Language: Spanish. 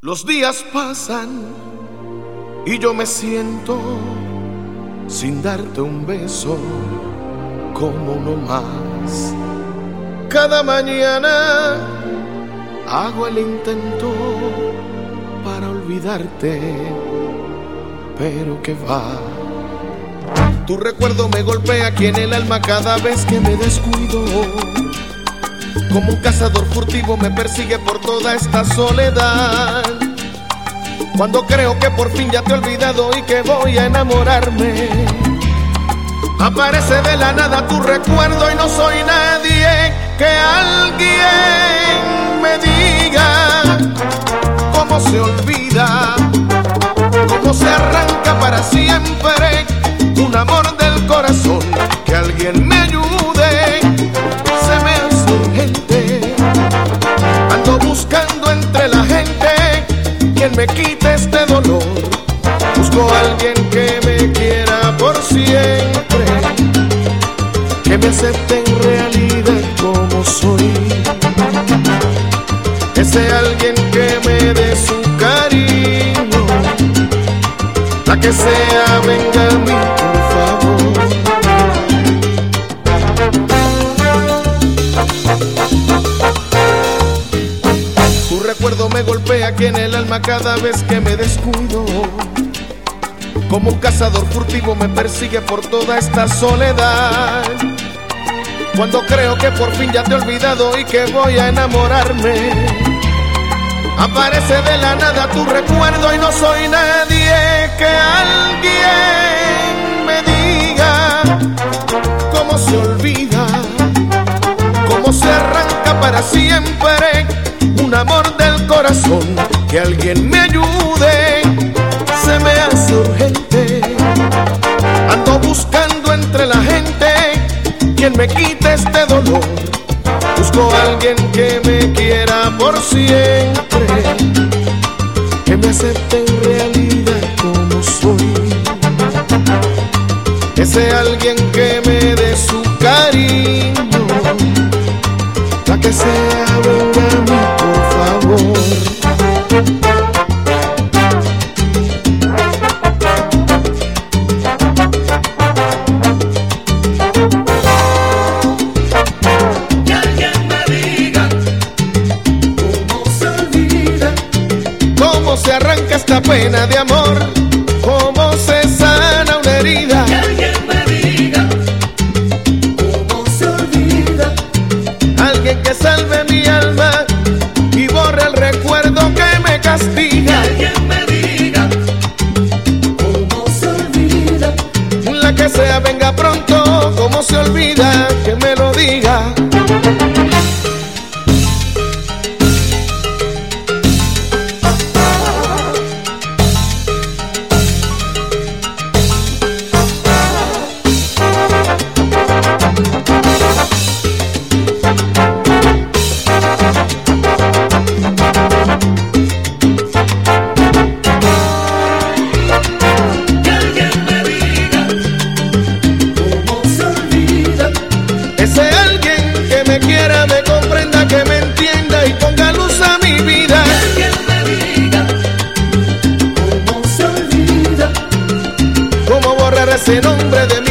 Los días pasan y yo me siento sin darte un beso como uno más. Cada mañana hago el intento para olvidarte, pero que va. Tu recuerdo me golpea aquí en el alma cada vez que me descuido. Como un cazador furtivo me persigue por toda esta soledad. Cuando creo que por fin ya te he olvidado y que voy a enamorarme, aparece de la nada tu recuerdo y no soy nadie. Que alguien me diga cómo se olvida, cómo se arranca para siempre un amor del corazón. Que alguien me ayude, se me hace urgente. Ando buscando entre la gente quien me quite este dolor. Busco a alguien que me quiera por siempre, que me acepte en realidad como soy. Ese alguien que me dé su cariño, la que sea, venga a mí, por favor. Tu recuerdo me golpea aquí en el alma cada vez que me descuido. Como un cazador furtivo me persigue por toda esta soledad. Cuando creo que por fin ya te he olvidado y que voy a enamorarme, aparece de la nada tu recuerdo y no soy nadie. Que alguien me diga cómo se olvida, cómo se arranca para siempre un amor del corazón. Que alguien me ayude, se me hace urgente. Ando buscando entre la gente quien me quite este dolor. Busco a alguien que me quiera por siempre, que me acepte en realidad como soy. Ese alguien que me dé su cariño, la que sea, venga a mí, por favor. Cómo se arranca esta pena de amor, cómo se sana una herida. Que alguien me diga cómo se olvida. Alguien que salve mi alma y borre el recuerdo que me castiga. Que alguien me diga cómo se olvida. La que sea, venga pronto, cómo se olvida, que me lo diga. Ese alguien que me quiera, me comprenda, que me entienda y ponga luz a mi vida. Que alguien me diga cómo se olvida. Cómo borrar ese nombre de mi